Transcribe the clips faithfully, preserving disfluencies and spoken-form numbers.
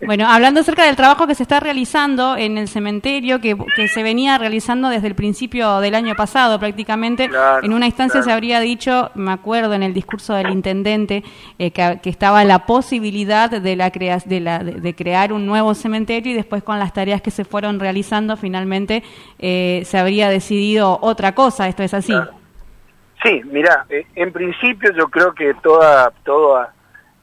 Bueno, hablando acerca del trabajo que se está realizando en el cementerio, que, que se venía realizando desde el principio del año pasado prácticamente, claro, en una instancia claro. se habría dicho, me acuerdo en el discurso del intendente, eh, que, que estaba la posibilidad de, la crea de, la, de, de crear un nuevo cementerio, y después con las tareas que se fueron realizando finalmente eh, se habría decidido otra cosa. ¿Esto es así? Claro. Sí, mira, eh, en principio yo creo que toda, toda,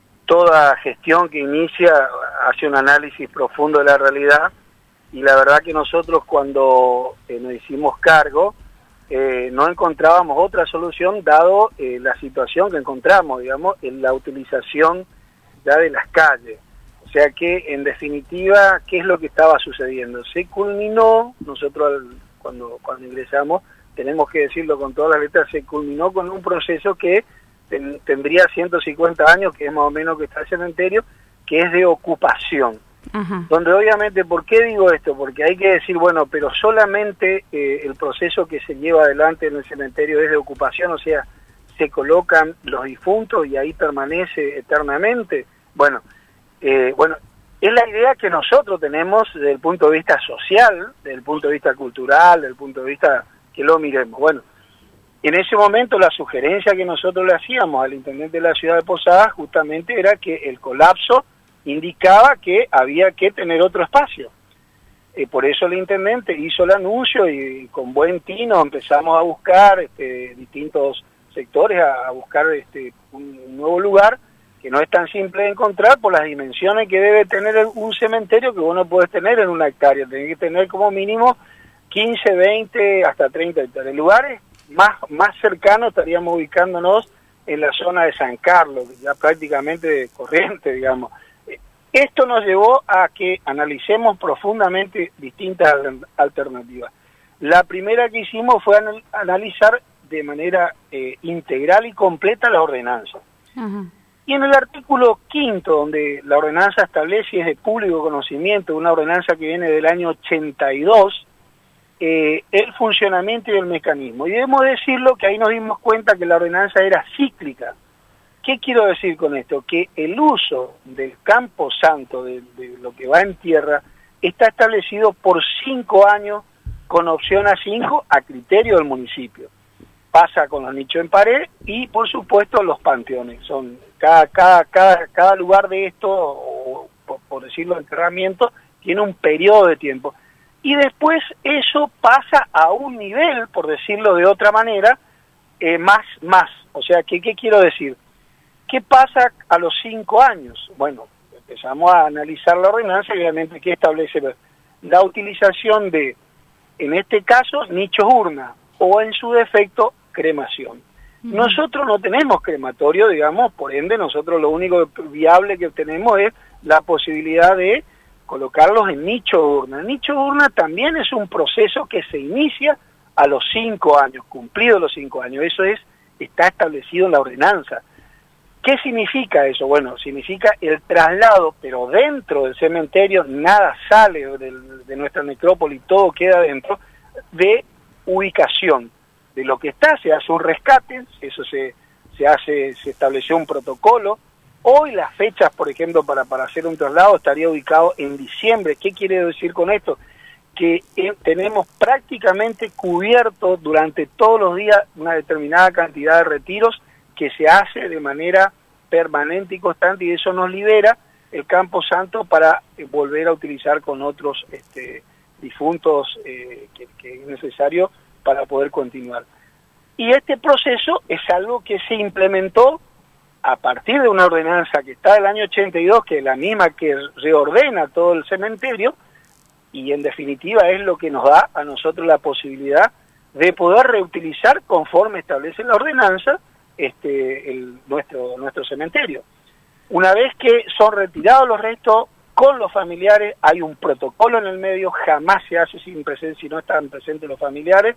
toda gestión que inicia hace un análisis profundo de la realidad, y la verdad que nosotros cuando eh, nos hicimos cargo eh, no encontrábamos otra solución dado eh, la situación que encontramos, digamos, en la utilización ya de las calles. O sea que, en definitiva, ¿qué es lo que estaba sucediendo? Se culminó, nosotros cuando, cuando ingresamos, tenemos que decirlo con todas las letras, se culminó con un proceso que ten, tendría ciento cincuenta años, que es más o menos que está el cementerio, que es de ocupación. Ajá. Donde obviamente, ¿por qué digo esto? Porque hay que decir, bueno, pero solamente eh, el proceso que se lleva adelante en el cementerio es de ocupación, o sea, se colocan los difuntos y ahí permanece eternamente. Bueno, eh, bueno, es la idea que nosotros tenemos desde el punto de vista social, desde el punto de vista cultural, desde el punto de vista que lo miremos. Bueno, en ese momento la sugerencia que nosotros le hacíamos al intendente de la ciudad de Posadas justamente era que el colapso indicaba que había que tener otro espacio. Eh, por eso el intendente hizo el anuncio y, y con buen tino empezamos a buscar este, distintos sectores, a, a buscar este, un, un nuevo lugar que no es tan simple de encontrar por las dimensiones que debe tener un cementerio, que vos no podés tener en una hectárea, tenés que tener como mínimo quince, veinte, hasta treinta hectáreas. Lugares más, más cercanos estaríamos ubicándonos en la zona de San Carlos, ya prácticamente de Corrientes, digamos. Esto nos llevó a que analicemos profundamente distintas alternativas. La primera que hicimos fue anal analizar de manera eh, integral y completa la ordenanza. Ajá. Y en el artículo quinto, donde la ordenanza establece, y es de público conocimiento, una ordenanza que viene del año ochenta y dos, Eh, el funcionamiento y el mecanismo. Y debemos decirlo que ahí nos dimos cuenta que la ordenanza era cíclica. ¿Qué quiero decir con esto? Que el uso del campo santo, de, de lo que va en tierra, está establecido por cinco años, con opción a cinco, a criterio del municipio. Pasa con los nichos en pared y, por supuesto, los panteones. Son cada, cada, cada, cada lugar de esto, o por, por decirlo, enterramiento, tiene un periodo de tiempo. Y después eso pasa a un nivel, por decirlo de otra manera, eh, más, más. O sea, ¿qué, qué quiero decir? ¿Qué pasa a los cinco años? Bueno, empezamos a analizar la ordenanza y obviamente ¿qué establece? La utilización de, en este caso, nichos urna, o en su defecto, cremación. Uh-huh. Nosotros no tenemos crematorio, digamos, por ende nosotros lo único viable que tenemos es la posibilidad de colocarlos en nicho urna. El nicho urna también es un proceso que se inicia a los cinco años, cumplidos los cinco años. Eso es, está establecido en la ordenanza. ¿Qué significa eso? Bueno, significa el traslado, pero dentro del cementerio, nada sale de, de nuestra necrópoli, todo queda dentro, de ubicación. De lo que está, se hace un rescate, eso se, se hace, se estableció un protocolo. Hoy las fechas, por ejemplo, para, para hacer un traslado estaría ubicado en diciembre. ¿Qué quiere decir con esto? Que eh, tenemos prácticamente cubierto durante todos los días una determinada cantidad de retiros que se hace de manera permanente y constante, y eso nos libera el Campo Santo para eh, volver a utilizar con otros este, difuntos eh, que, que es necesario para poder continuar. Y este proceso es algo que se implementó a partir de una ordenanza que está del año ochenta y dos, que es la misma que reordena todo el cementerio, y en definitiva es lo que nos da a nosotros la posibilidad de poder reutilizar conforme establece la ordenanza este, el, nuestro, nuestro cementerio. Una vez que son retirados los restos con los familiares, hay un protocolo en el medio, jamás se hace sin presencia, si no están presentes los familiares,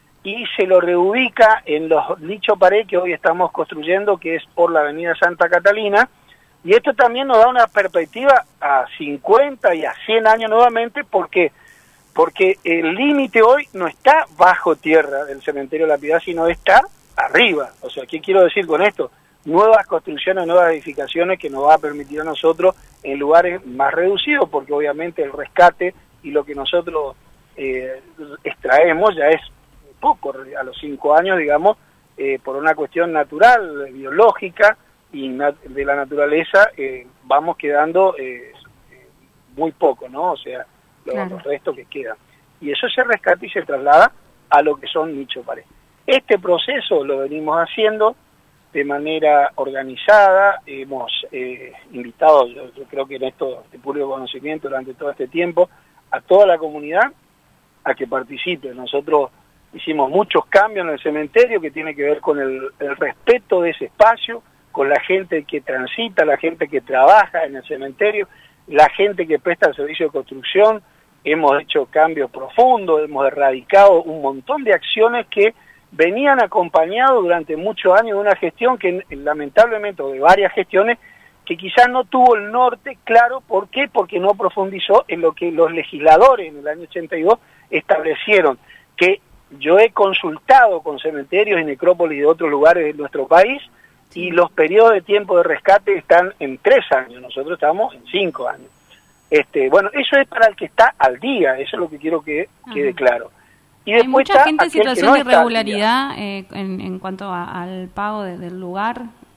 y se lo reubica en los nichos pared que hoy estamos construyendo, que es por la avenida Santa Catalina, y esto también nos da una perspectiva a cincuenta y a cien años nuevamente. ¿Por qué? Porque el límite hoy no está bajo tierra del cementerio de La Piedad, sino está arriba. O sea, ¿qué quiero decir con esto? nuevas construcciones, nuevas edificaciones que nos va a permitir a nosotros en lugares más reducidos, porque obviamente el rescate y lo que nosotros eh, extraemos ya es poco, a los cinco años, digamos, eh, por una cuestión natural, biológica y nat de la naturaleza, eh, vamos quedando eh, muy poco, ¿no? O sea, los, claro. los restos que quedan. Y eso se rescata y se traslada a lo que son nichos pares. Este proceso lo venimos haciendo de manera organizada, hemos eh, invitado, yo, yo creo que en esto de público conocimiento durante todo este tiempo, a toda la comunidad a que participe. Nosotros hicimos muchos cambios en el cementerio que tiene que ver con el, el respeto de ese espacio, con la gente que transita, la gente que trabaja en el cementerio, la gente que presta el servicio de construcción. Hemos hecho cambios profundos, hemos erradicado un montón de acciones que venían acompañados durante muchos años de una gestión que lamentablemente, o de varias gestiones, que quizás no tuvo el norte claro. ¿Por qué? Porque no profundizó en lo que los legisladores en el año ochenta y dos establecieron, que yo he consultado con cementerios y necrópolis de otros lugares de nuestro país, y los periodos de tiempo de rescate están en tres años, nosotros estamos en cinco años. Este, bueno, eso es para el que está al día, eso es lo que quiero que quede uh-huh. claro. Y ¿Hay mucha gente en situación no de irregularidad eh, en, en cuanto a, al pago de, del lugar?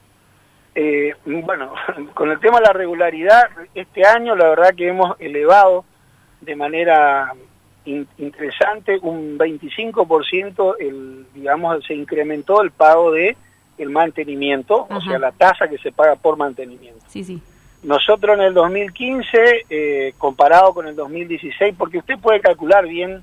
Eh, bueno, con el tema de la regularidad, este año la verdad que hemos elevado de manera in, interesante un veinticinco por ciento, el, digamos, se incrementó el pago de el mantenimiento, Ajá. o sea, la tasa que se paga por mantenimiento. Sí, sí. Nosotros en el dos mil quince, eh, comparado con el dos mil dieciséis, porque usted puede calcular bien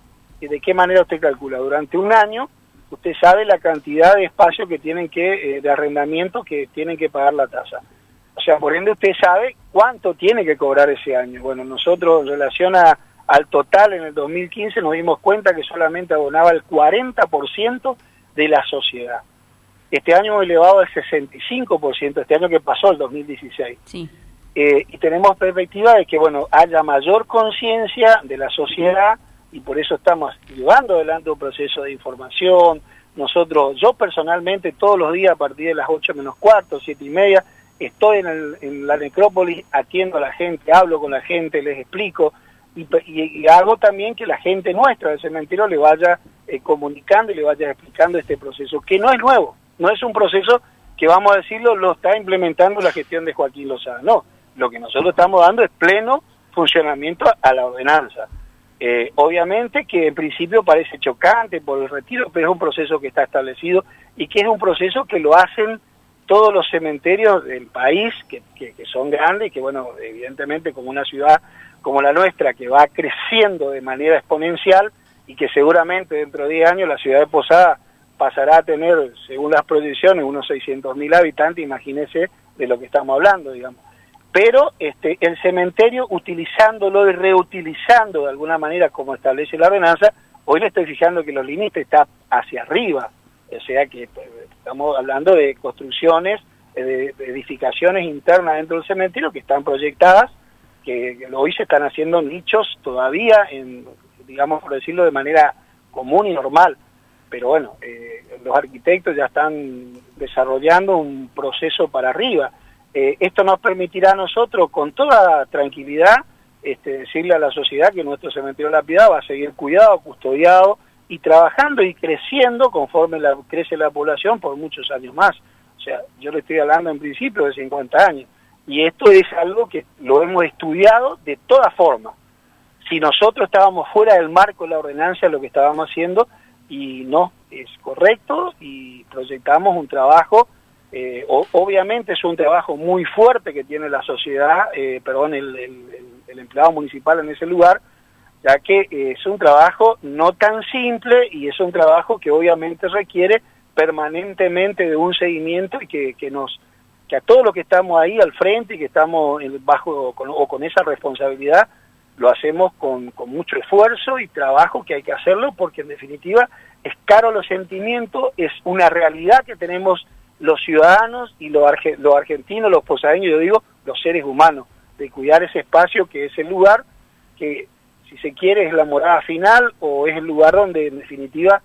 de qué manera usted calcula. Durante un año, usted sabe la cantidad de espacio que tienen que, eh, de arrendamiento que tienen que pagar la tasa. O sea, por ende usted sabe cuánto tiene que cobrar ese año. Bueno, nosotros en relación a, al total en el dos mil quince nos dimos cuenta que solamente abonaba el cuarenta por ciento de la sociedad. Este año hemos elevado el sesenta y cinco por ciento, este año que pasó, el dos mil dieciséis. Sí. Eh, y tenemos perspectiva de que, bueno, haya mayor conciencia de la sociedad, y por eso estamos llevando adelante un proceso de información. Nosotros, yo personalmente, todos los días a partir de las ocho menos cuarto, siete y media, estoy en, el, en la necrópolis, atiendo a la gente, hablo con la gente, les explico, y, y, y hago también que la gente nuestra del cementerio le vaya eh, comunicando y le vaya explicando este proceso, que no es nuevo, no es un proceso que, vamos a decirlo, lo está implementando la gestión de Joaquín Lozada, no, lo que nosotros estamos dando es pleno funcionamiento a, a la ordenanza. Eh, obviamente que en principio parece chocante por el retiro, pero es un proceso que está establecido y que es un proceso que lo hacen todos los cementerios del país, que, que, que son grandes y que, bueno, evidentemente como una ciudad como la nuestra, que va creciendo de manera exponencial y que seguramente dentro de diez años la ciudad de Posada pasará a tener, según las proyecciones, unos seiscientos mil habitantes, imagínese de lo que estamos hablando, digamos. Pero este, el cementerio, utilizándolo y reutilizando de alguna manera como establece la ordenanza, hoy le estoy fijando que los límites están hacia arriba, o sea que pues, estamos hablando de construcciones, de, de edificaciones internas dentro del cementerio que están proyectadas, que, que hoy se están haciendo nichos todavía, en, digamos por decirlo de manera común y normal, pero bueno, eh, los arquitectos ya están desarrollando un proceso para arriba. Eh, esto nos permitirá a nosotros, con toda tranquilidad, este, decirle a la sociedad que nuestro cementerio de la Piedad va a seguir cuidado, custodiado y trabajando y creciendo conforme la, crece la población por muchos años más. O sea, yo le estoy hablando en principio de cincuenta años. Y esto es algo que lo hemos estudiado de todas formas. Si nosotros estábamos fuera del marco de la ordenanza, lo que estábamos haciendo, y no, es correcto, y proyectamos un trabajo. Eh, o, obviamente es un trabajo muy fuerte que tiene la sociedad, eh, perdón, el, el, el empleado municipal en ese lugar, ya que eh, es un trabajo no tan simple y es un trabajo que obviamente requiere permanentemente de un seguimiento y que, que nos que a todos los que estamos ahí al frente y que estamos en, bajo con, o con esa responsabilidad lo hacemos con, con mucho esfuerzo y trabajo que hay que hacerlo, porque en definitiva es caro los sentimientos, es una realidad que tenemos los ciudadanos y los, arge los argentinos, los posadeños, yo digo, los seres humanos, de cuidar ese espacio que es el lugar que, si se quiere, es la morada final o es el lugar donde, en definitiva,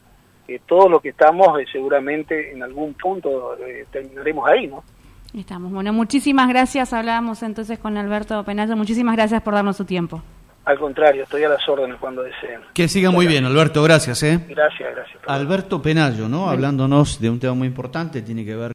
eh, todos los que estamos eh, seguramente en algún punto eh, terminaremos ahí, ¿no? Estamos. Bueno, muchísimas gracias. Hablábamos entonces con Alberto Penayo. Muchísimas gracias por darnos su tiempo. Al contrario, estoy a las órdenes cuando deseen. Que siga muy bien, Alberto, gracias. ¿eh? Gracias, gracias. Alberto Penayo, ¿no? Hablándonos de un tema muy importante, tiene que ver